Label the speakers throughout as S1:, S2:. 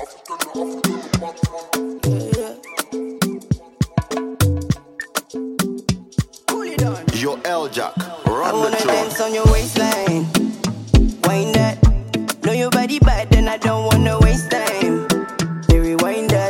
S1: Yo, L Jack,
S2: I
S1: run
S2: wanna
S1: the
S2: dance
S1: tune.
S2: on your waistline. Wind that. Know your body bad, then I don't wanna waste time. They rewind that.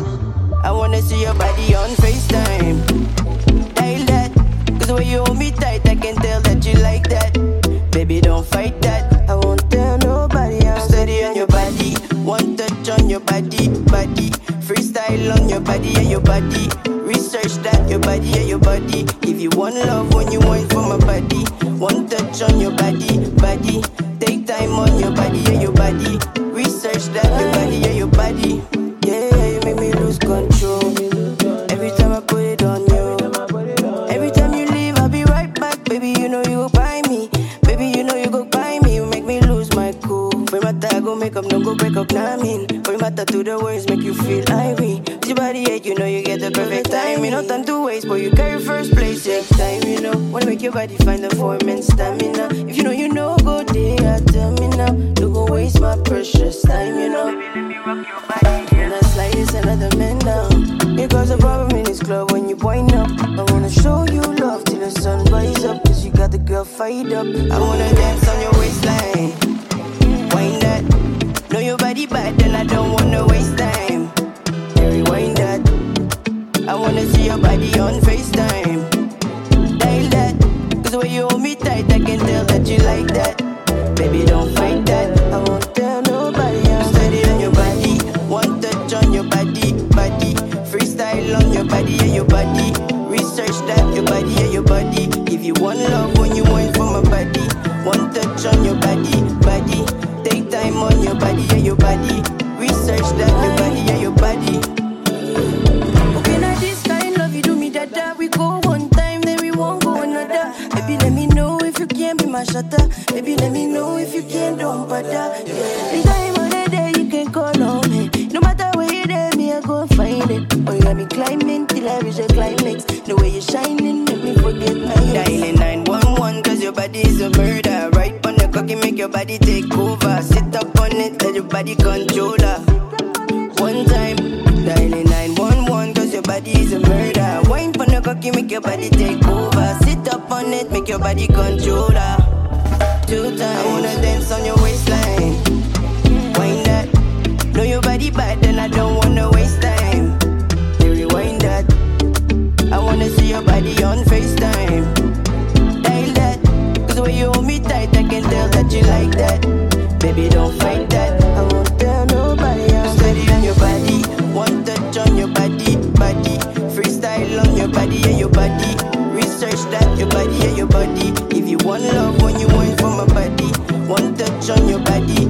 S2: I wanna see your body on FaceTime. Dial that. Cause when you hold me tight, I can tell that you like that. Baby, don't fight that. I won't tell nobody. I'm steady on your body. One touch on your body, body. Freestyle on your body and your body. Research that, your body and your body. Give you one love when you want for my body. One touch on your body, body. Take time on your body and your body. Research that, your body and your body. Yeah, you make me lose control. Every time I put it on you. Every time you leave, I'll be right back. Baby, you know you go buy me. Baby, you know you go buy me. You make me lose my cool. For my tag, go make up, no go break up, nah, I mean. For my tattoo, the words make you feel irate. Your body ache, you know you get the perfect time. You know, time to waste, but you carry first place. Take time, you know. Wanna make your body find the form and stamina. If you know, go there, tell me now. Don't go waste my precious time, you know. Baby, let me rock your body, yeah. When I slide, it's another man down. It cause a problem in this club when you wind up. I wanna show you love till the sun rise up. Cause you got the girl fired up. I wanna dance on your waistline. Wind that. Know your body bad, then I don't wanna waste time. Rewind that. I wanna see your body on FaceTime. Dial that. Cause when you hold me tight, I can tell that you like that. Baby, don't fight that. I won't tell nobody. I'm steady on your body. One touch on your body, body. Freestyle on your body and your body. Research that, your body and your body. Give you one love when you want for my body. One touch on your body, body. Take time on your body and your body. Research that, your body and your body. Okay, now this kind love you do me that. We go one time, then we won't go another. Baby, let me know if you can be my shutter. Baby, let me know if you can, don't bother. Yeah. Anytime on the day you can call on me. No matter where you're there, me I go find it. Oh, you got me climbing till I reach the climax. The way you're shining, make me forget my dialing 911, cause your body is a murder. Right on the cocky, make your body take over. Sit up on it, let your body controller. One time, dialing 911, cause your body is a murder. Wine on the cocky, make your body take over. Sit up on it, make your body controller. Two times, I wanna dance on your waistline. Wind that. Know your body bad, then I don't wanna waste time. Rewind that. I wanna see your body on FaceTime. Dial that. Cause when you hold me tight, I can tell that you like that. Baby, don't fight that. I won't tell nobody. I'm steady on your body. One touch on your body, body. Freestyle on your body and your body. Research that, your body and your body. Give you one love when you want for my body. One touch on your body,